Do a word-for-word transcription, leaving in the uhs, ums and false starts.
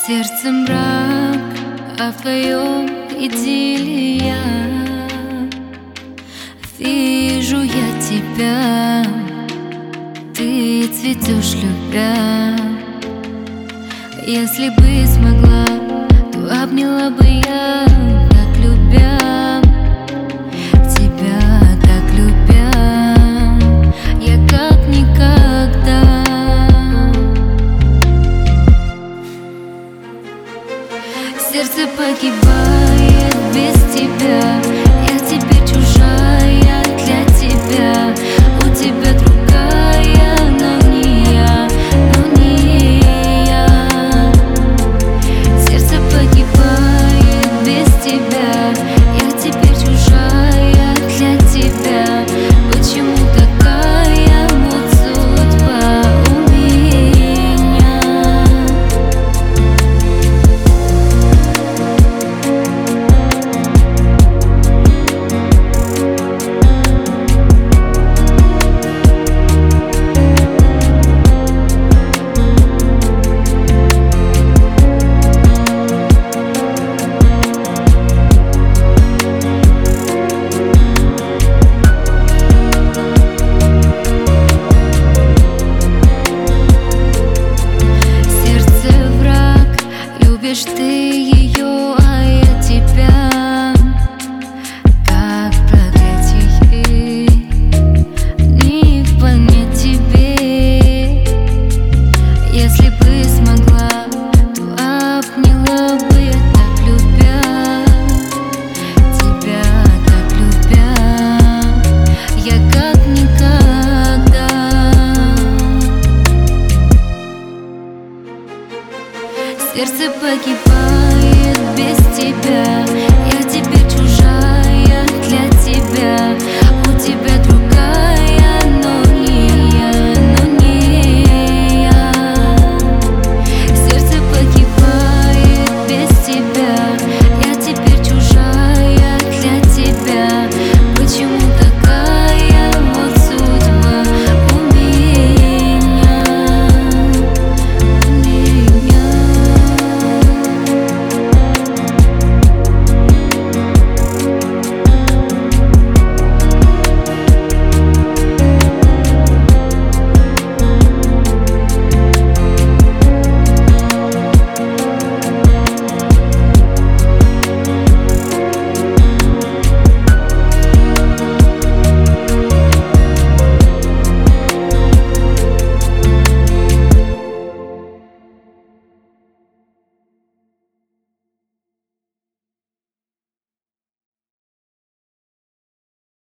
сердце мрак, а в твоем идиллия. Вижу я тебя, ты цветешь, любя. Если бы смогла, то обняла бы я, так любя тебя, так любя. Я как никогда. Сердце погибает без тебя. Я теперь чужая для тебя. У тебя другая, но не я, но не я. Сердце погибает без тебя. Я теперь чужая для тебя. Почему такая вот судьба у меня? Любишь ты ее, а я тебя. Как проклятие, не понять тебе. Если бы смогла, то обняла бы я, так любя тебя, так любя. Я как никогда. Сердце погибает без тебя.